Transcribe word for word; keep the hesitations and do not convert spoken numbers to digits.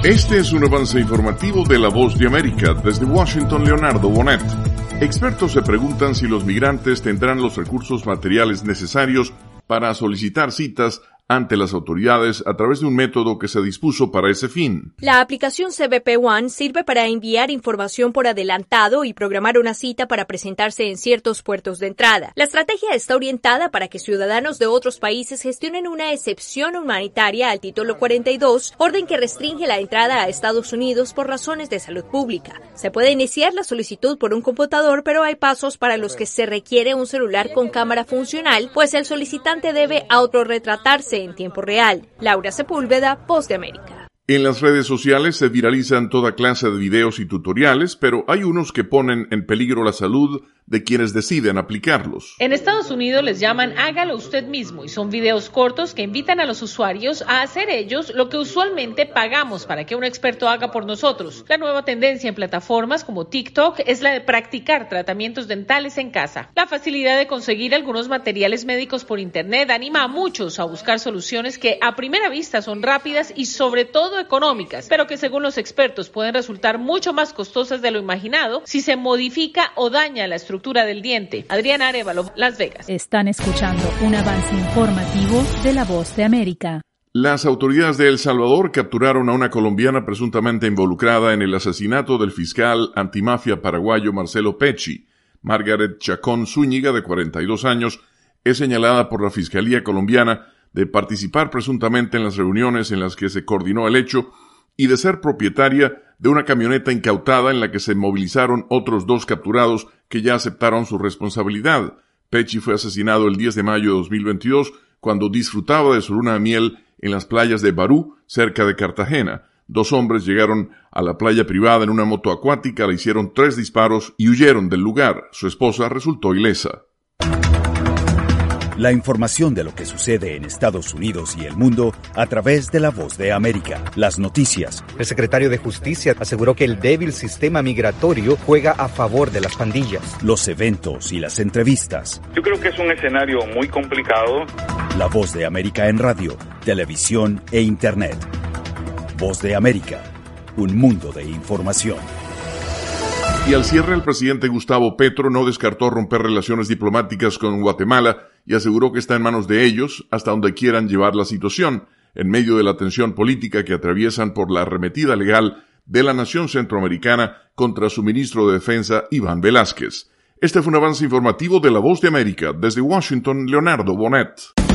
Este es un avance informativo de La Voz de América. Desde Washington, Leonardo Bonet. Expertos se preguntan si los migrantes tendrán los recursos materiales necesarios para solicitar citas ante las autoridades a través de un método que se dispuso para ese fin. La aplicación C B P One sirve para enviar información por adelantado y programar una cita para presentarse en ciertos puertos de entrada. La estrategia está orientada para que ciudadanos de otros países gestionen una excepción humanitaria al título cuarenta y dos, orden que restringe la entrada a Estados Unidos por razones de salud pública. Se puede iniciar la solicitud por un computador, pero hay pasos para los que se requiere un celular con cámara funcional, pues el solicitante debe autorretratarse en tiempo real. Laura Sepúlveda, Voz de América. En las redes sociales se viralizan toda clase de videos y tutoriales, pero hay unos que ponen en peligro la salud de quienes deciden aplicarlos. En Estados Unidos les llaman hágalo usted mismo y son videos cortos que invitan a los usuarios a hacer ellos lo que usualmente pagamos para que un experto haga por nosotros. La nueva tendencia en plataformas como TikTok es la de practicar tratamientos dentales en casa. La facilidad de conseguir algunos materiales médicos por internet anima a muchos a buscar soluciones que a primera vista son rápidas y sobre todo económicas, pero que según los expertos pueden resultar mucho más costosas de lo imaginado si se modifica o daña la estructura del diente. Adriana Arévalo, Las Vegas. Están escuchando un avance informativo de La Voz de América. Las autoridades de El Salvador capturaron a una colombiana presuntamente involucrada en el asesinato del fiscal antimafia paraguayo Marcelo Pecci. Margaret Chacón Zúñiga, de cuarenta y dos años, es señalada por la Fiscalía colombiana de participar presuntamente en las reuniones en las que se coordinó el hecho y de ser propietaria de una camioneta incautada en la que se movilizaron otros dos capturados que ya aceptaron su responsabilidad. Pecci fue asesinado el diez de mayo de dos mil veintidós cuando disfrutaba de su luna de miel en las playas de Barú, cerca de Cartagena. Dos hombres llegaron a la playa privada en una moto acuática, le hicieron tres disparos y huyeron del lugar. Su esposa resultó ilesa. La información de lo que sucede en Estados Unidos y el mundo a través de La Voz de América. Las noticias. El secretario de Justicia aseguró que el débil sistema migratorio juega a favor de las pandillas. Los eventos y las entrevistas. Yo creo que es un escenario muy complicado. La Voz de América en radio, televisión e internet. Voz de América, un mundo de información. Y al cierre, el presidente Gustavo Petro no descartó romper relaciones diplomáticas con Guatemala y aseguró que está en manos de ellos hasta donde quieran llevar la situación, en medio de la tensión política que atraviesan por la arremetida legal de la nación centroamericana contra su ministro de Defensa, Iván Velásquez. Este fue un avance informativo de La Voz de América. Desde Washington, Leonardo Bonet.